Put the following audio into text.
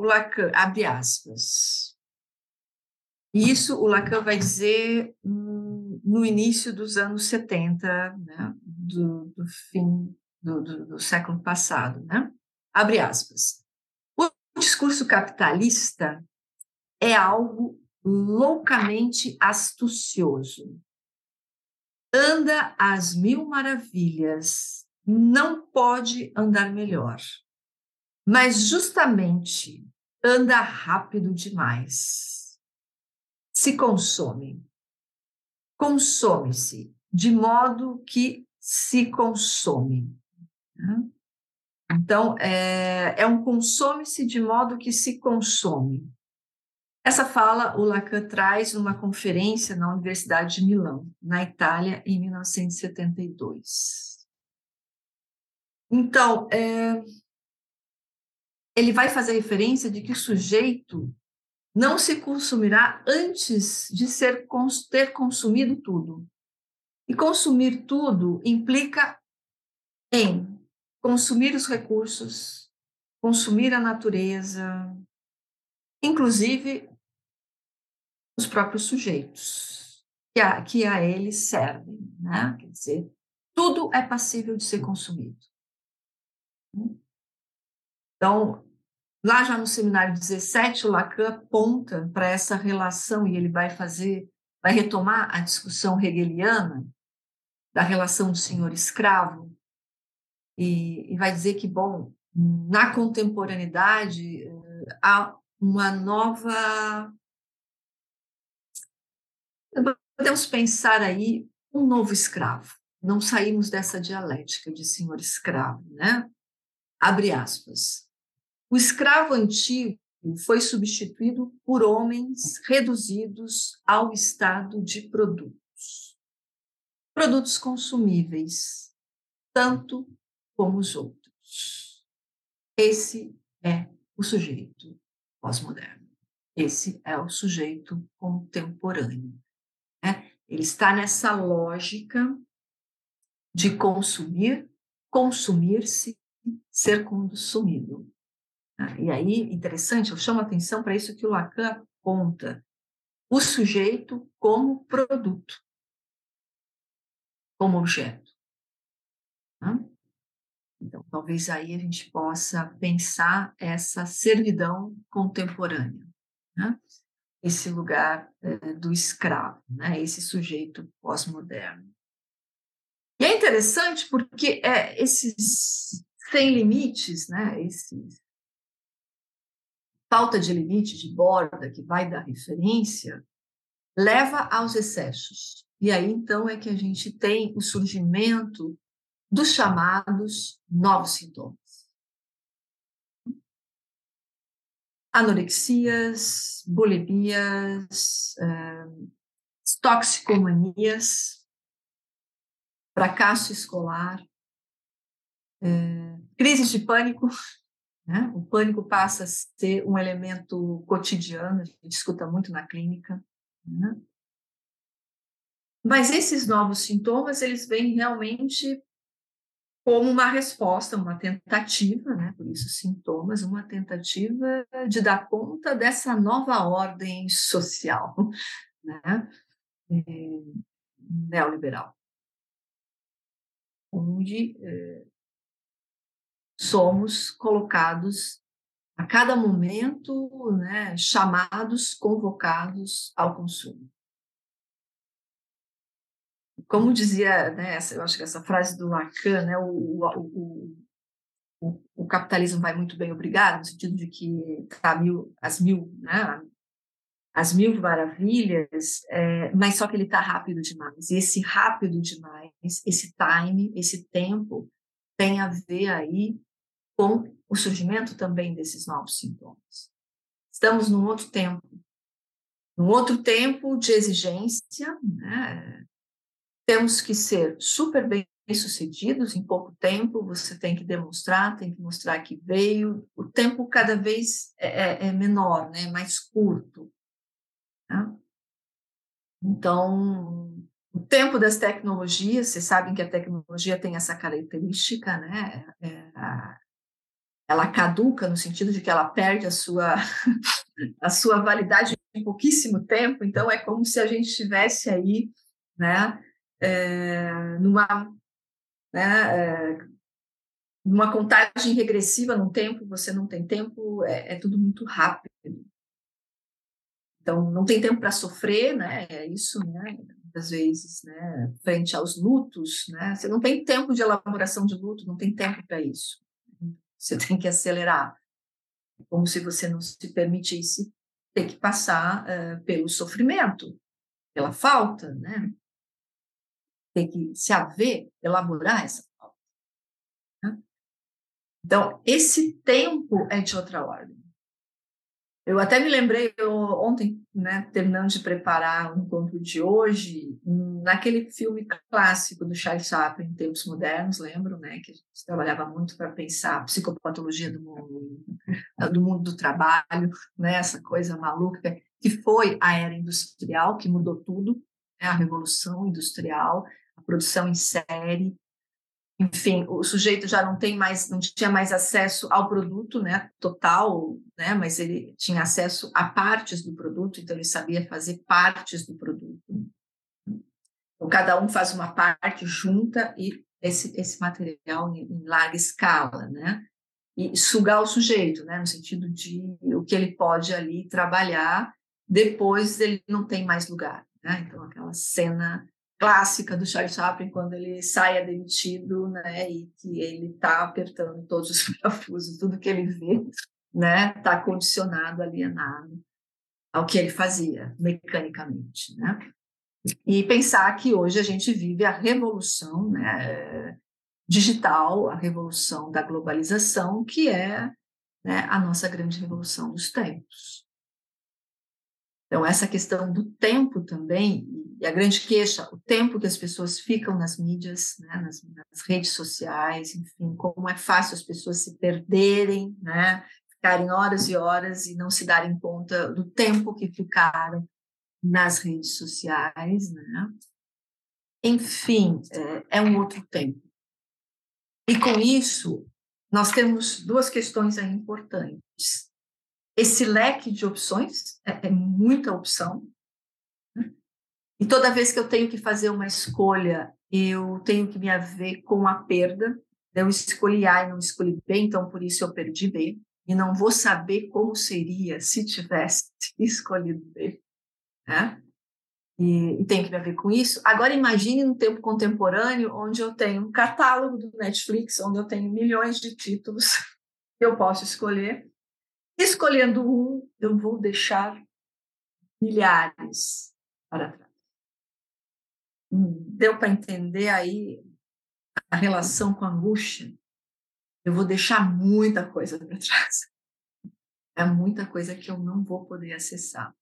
o Lacan, abre aspas. E isso o Lacan vai dizer no início dos anos 70, né, do fim do século passado, né? Abre aspas. O discurso capitalista é algo loucamente astucioso. Anda às mil maravilhas, não pode andar melhor. Mas justamente anda rápido demais. Se consome. Consome-se de modo que se consome. Então, é um consome-se de modo que se consome. Essa fala o Lacan traz numa conferência na Universidade de Milão, na Itália, em 1972. Então, ele vai fazer referência de que o sujeito não se consumirá antes de ter consumido tudo. E consumir tudo implica em consumir os recursos, consumir a natureza, inclusive os próprios sujeitos que a eles servem, né? Quer dizer, tudo é passível de ser consumido. Então, lá já no seminário 17, o Lacan aponta para essa relação e ele vai retomar a discussão hegeliana da relação do senhor-escravo e vai dizer que, bom, na contemporaneidade há uma nova... Podemos pensar aí um novo escravo. Não saímos dessa dialética de senhor-escravo, né? Abre aspas. O escravo antigo foi substituído por homens reduzidos ao estado de produtos. Produtos consumíveis, tanto como os outros. Esse é o sujeito pós-moderno. Esse é o sujeito contemporâneo. Né? Ele está nessa lógica de consumir, consumir-se, ser consumido. E aí, interessante, eu chamo a atenção para isso que o Lacan aponta, o sujeito como produto, como objeto. Então, talvez aí a gente possa pensar essa servidão contemporânea, né? Esse lugar do escravo, né? Esse sujeito pós-moderno. E é interessante porque esses sem limites, né? Falta de limite de borda que vai dar referência, leva aos excessos. E aí, então, é que a gente tem o surgimento dos chamados novos sintomas. Anorexias, bulimias, toxicomanias, fracasso escolar, crises de pânico, né? O pânico passa a ser um elemento cotidiano, a gente escuta muito na clínica, né? Mas esses novos sintomas, eles vêm realmente como uma resposta, uma tentativa, né? Por isso sintomas, uma tentativa de dar conta dessa nova ordem social, né? Neoliberal, onde somos colocados a cada momento, né, chamados, convocados ao consumo. Como dizia, né, eu acho que essa frase do Lacan, né, o capitalismo vai muito bem, obrigado, no sentido de que está as mil maravilhas, mas só que ele está rápido demais. E esse rápido demais, esse time, esse tempo, tem a ver aí com o surgimento também desses novos sintomas. Estamos num outro tempo de exigência, né? Temos que ser super bem-sucedidos em pouco tempo, você tem que demonstrar, tem que mostrar que veio, o tempo cada vez é menor, né? Mais curto. Né? Então, o tempo das tecnologias, vocês sabem que a tecnologia tem essa característica, né? ela caduca no sentido de que ela perde a sua validade em pouquíssimo tempo, então é como se a gente estivesse aí, né, numa, né, numa contagem regressiva num tempo, você não tem tempo, é tudo muito rápido. Então, não tem tempo para sofrer, né? É isso, né? Muitas vezes, né? Frente aos lutos, né? Você não tem tempo de elaboração de luto, não tem tempo para isso. Você tem que acelerar, como se você não se permitisse ter que passar pelo sofrimento, pela falta, né? Ter que se haver, elaborar essa falta. Né? Então, esse tempo é de outra ordem. Eu até me lembrei, ontem, né, terminando de preparar o encontro de hoje, naquele filme clássico do Charles Chaplin, Tempos Modernos, lembro, né, que a gente trabalhava muito para pensar a psicopatologia do mundo do trabalho, né, essa coisa maluca, que foi a era industrial, que mudou tudo, né, a revolução industrial, a produção em série. Enfim, o sujeito já não tinha mais acesso ao produto, né, total, né, mas ele tinha acesso a partes do produto, então ele sabia fazer partes do produto. Então, cada um faz uma parte, junta e esse material em larga escala, né, e sugar o sujeito, né, no sentido de o que ele pode ali trabalhar, depois ele não tem mais lugar, né, então aquela cena clássica do Charles Chaplin quando ele sai demitido, né, e que ele está apertando todos os parafusos, tudo que ele vê, né, está condicionado, alienado ao que ele fazia mecanicamente, né? E pensar que hoje a gente vive a revolução, né, digital, a revolução da globalização, que é, né, a nossa grande revolução dos tempos. Então, essa questão do tempo também, e a grande queixa, o tempo que as pessoas ficam nas mídias, né, nas redes sociais, enfim, como é fácil as pessoas se perderem, né, ficarem horas e horas e não se darem conta do tempo que ficaram nas redes sociais, né? Enfim, é um outro tempo. E com isso, nós temos duas questões aí importantes. Esse leque de opções, é muita opção, né? E toda vez que eu tenho que fazer uma escolha, eu tenho que me haver com a perda. Eu escolhi A e não escolhi B, então por isso eu perdi B. E não vou saber como seria se tivesse escolhido B, né? E tem que me ver com isso. Agora imagine no tempo contemporâneo, onde eu tenho um catálogo do Netflix, onde eu tenho milhões de títulos que eu posso escolher. Escolhendo um, eu vou deixar milhares para trás. Deu para entender aí a relação com a angústia? Eu vou deixar muita coisa para trás. É muita coisa que eu não vou poder acessar.